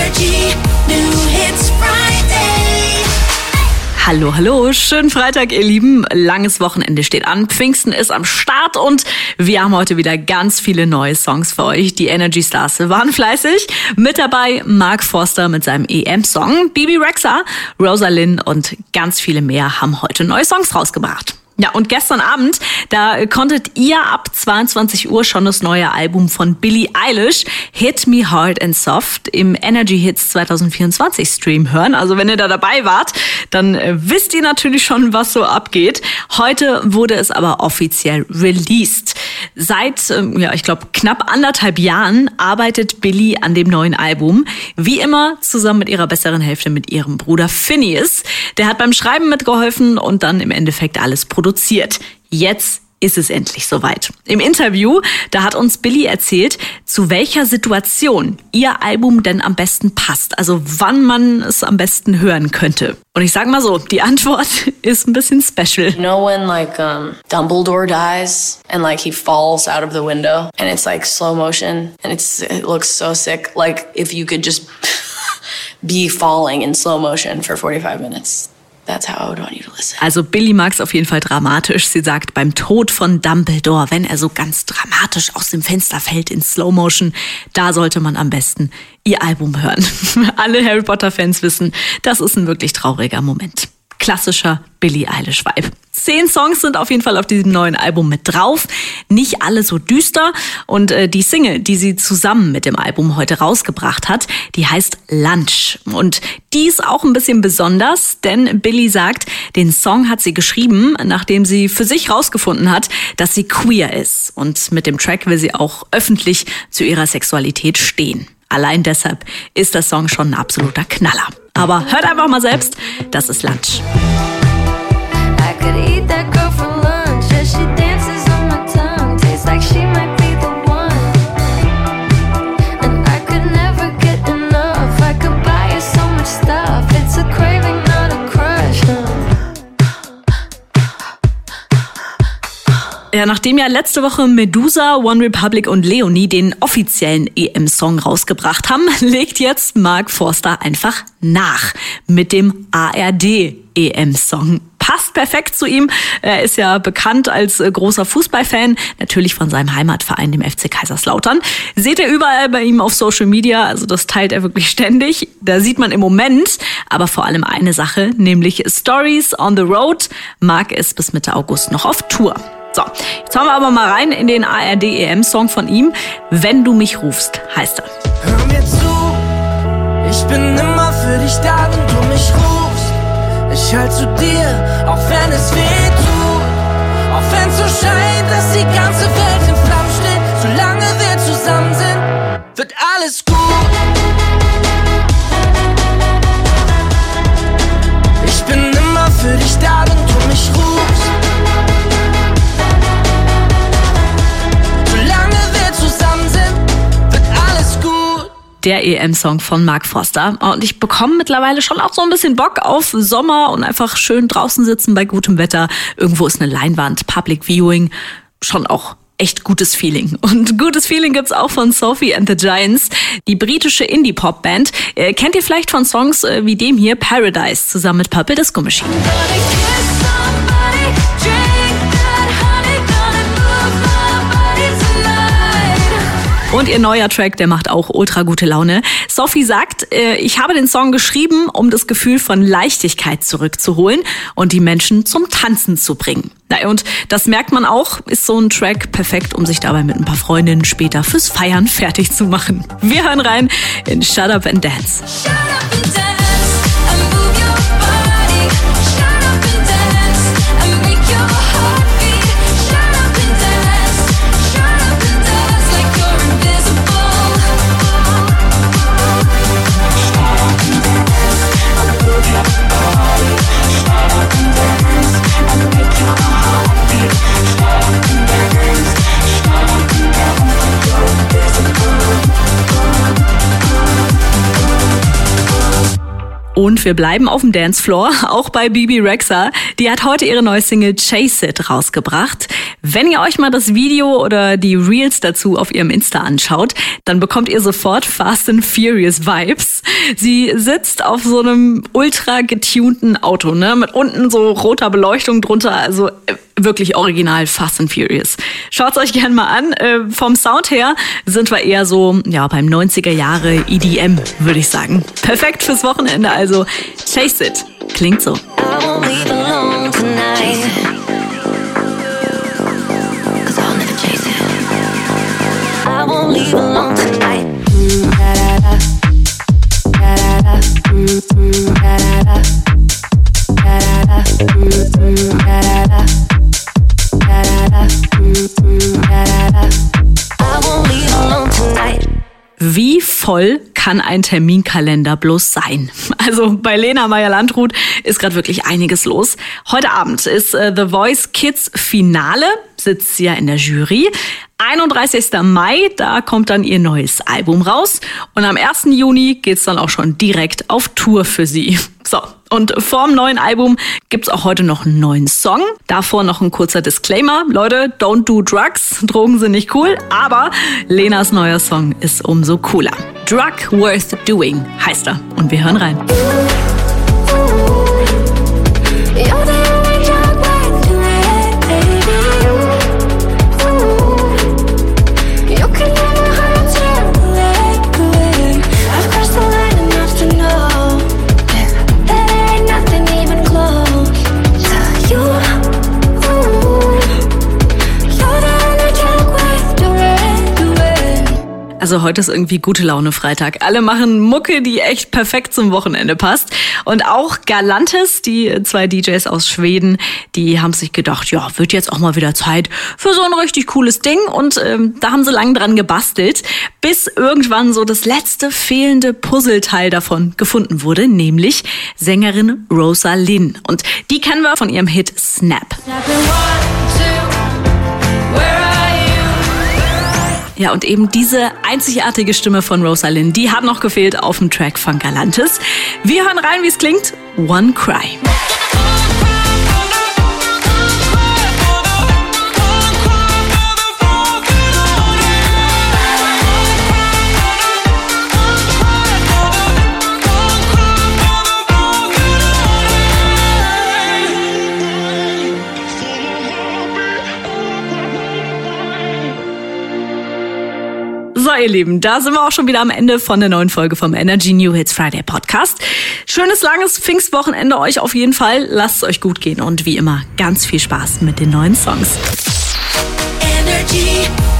Energy New Hits Friday. Hallo, hallo, schönen Freitag, ihr Lieben. Langes Wochenende steht an, Pfingsten ist am Start und wir haben heute wieder ganz viele neue Songs für euch. Die Energy Stars waren fleißig. Mit dabei Mark Forster mit seinem EM-Song, Bebe Rexha, Rosalind und ganz viele mehr haben heute neue Songs rausgebracht. Ja, und gestern Abend, da konntet ihr ab 22 Uhr schon das neue Album von Billie Eilish, Hit Me Hard and Soft, im Energy Hits 2024 Stream hören. Also wenn ihr da dabei wart, dann wisst ihr natürlich schon, was so abgeht. Heute wurde es aber offiziell released. Seit, ich glaube, knapp 1,5 Jahren arbeitet Billie an dem neuen Album. Wie immer zusammen mit ihrer besseren Hälfte, mit ihrem Bruder Phineas. Der hat beim Schreiben mitgeholfen und dann im Endeffekt alles produziert. Jetzt ist es endlich soweit. Im Interview, da hat uns Billie erzählt, zu welcher Situation ihr Album denn am besten passt. Also wann man es am besten hören könnte. Und ich sag mal so, die Antwort ist ein bisschen special. You know when Dumbledore dies and he falls out of the window and it's slow motion and it looks so sick. Like if you could just be falling in slow motion for 45 minutes. That's how I would want you to listen. Also Billie mag es auf jeden Fall dramatisch. Sie sagt, beim Tod von Dumbledore, wenn er so ganz dramatisch aus dem Fenster fällt in Slow Motion, da sollte man am besten ihr Album hören. Alle Harry Potter-Fans wissen, das ist ein wirklich trauriger Moment. Klassischer Billie Eilish-Vibe. 10 Songs sind auf jeden Fall auf diesem neuen Album mit drauf. Nicht alle so düster. Und die Single, die sie zusammen mit dem Album heute rausgebracht hat, die heißt Lunch. Und die ist auch ein bisschen besonders, denn Billie sagt, den Song hat sie geschrieben, nachdem sie für sich rausgefunden hat, dass sie queer ist. Und mit dem Track will sie auch öffentlich zu ihrer Sexualität stehen. Allein deshalb ist der Song schon ein absoluter Knaller. Aber hört einfach mal selbst, das ist Lunch. Ja, nachdem ja letzte Woche Medusa, One Republic und Leonie den offiziellen EM-Song rausgebracht haben, legt jetzt Mark Forster einfach nach mit dem ARD-EM-Song. Passt perfekt zu ihm. Er ist ja bekannt als großer Fußballfan, natürlich von seinem Heimatverein, dem FC Kaiserslautern. Seht ihr überall bei ihm auf Social Media, also das teilt er wirklich ständig. Da sieht man im Moment aber vor allem eine Sache, nämlich Stories on the Road. Mark ist bis Mitte August noch auf Tour. So, jetzt hören wir aber mal rein in den ARD-EM-Song von ihm. Wenn du mich rufst, heißt er. Hör mir zu, ich bin immer für dich da, wenn du mich rufst. Ich halt zu dir, auch wenn es weh tut. Auch wenn so scheint, dass die ganze Welt in Flammen steht. Solange wir zusammen sind, wird alles gut. Ich bin immer für dich da, wenn du mich rufst. Der EM-Song von Mark Forster. Und ich bekomme mittlerweile schon auch so ein bisschen Bock auf Sommer und einfach schön draußen sitzen bei gutem Wetter. Irgendwo ist eine Leinwand, Public Viewing, schon auch echt gutes Feeling. Und gutes Feeling gibt's auch von Sophie and the Giants, die britische Indie-Pop-Band. Kennt ihr vielleicht von Songs wie dem hier, Paradise, zusammen mit Purple Disco Machine. Und ihr neuer Track, der macht auch ultra gute Laune. Sophie sagt, ich habe den Song geschrieben, um das Gefühl von Leichtigkeit zurückzuholen und die Menschen zum Tanzen zu bringen. Na, und das merkt man auch, ist so ein Track perfekt, um sich dabei mit ein paar Freundinnen später fürs Feiern fertig zu machen. Wir hören rein in Shut Up and Dance. Shut up and dance and move your body. Shut up and dance and make your heart beat. Shut up and dance like you're invisible. Shut up and dance and move your body. Shut up and dance and make your heart beat. Shut up and dance like you're invisible. Und wir bleiben auf dem Dancefloor, auch bei Bebe Rexha. Die hat heute ihre neue Single Chase It rausgebracht. Wenn ihr euch mal das Video oder die Reels dazu auf ihrem Insta anschaut, dann bekommt ihr sofort Fast and Furious Vibes. Sie sitzt auf so einem ultra getunten Auto, ne, mit unten so roter Beleuchtung drunter, also wirklich original Fast and Furious. Schaut's euch gerne mal an. Vom Sound her sind wir eher so, ja, beim 90er Jahre EDM, würde ich sagen. Perfekt fürs Wochenende, also Chase It. Klingt so. I won't leave alone tonight. 'Cause I'll never chase it. I won't leave alone tonight. Wie voll kann ein Terminkalender bloß sein? Also bei Lena Meyer-Landrut ist gerade wirklich einiges los. Heute Abend ist The Voice Kids Finale, sitzt sie ja in der Jury. 31. Mai, da kommt dann ihr neues Album raus. Und am 1. Juni geht's dann auch schon direkt auf Tour für sie. So, und vorm neuen Album gibt's auch heute noch einen neuen Song. Davor noch ein kurzer Disclaimer. Leute, don't do drugs. Drogen sind nicht cool. Aber Lenas neuer Song ist umso cooler. Drug Worth Doing heißt er. Und wir hören rein. Also heute ist irgendwie gute Laune Freitag. Alle machen Mucke, die echt perfekt zum Wochenende passt. Und auch Galantis, die 2 DJs aus Schweden, die haben sich gedacht, ja, wird jetzt auch mal wieder Zeit für so ein richtig cooles Ding. Und da haben sie lang dran gebastelt, bis irgendwann so das letzte fehlende Puzzleteil davon gefunden wurde, nämlich Sängerin Rosalind. Und die kennen wir von ihrem Hit Snap. Ja, und eben diese einzigartige Stimme von Rosalind, die hat noch gefehlt auf dem Track von Galantis. Wir hören rein, wie es klingt. One Cry. So, ihr Lieben, da sind wir auch schon wieder am Ende von der neuen Folge vom Energy New Hits Friday Podcast. Schönes, langes Pfingstwochenende euch auf jeden Fall. Lasst es euch gut gehen und wie immer ganz viel Spaß mit den neuen Songs. Energy.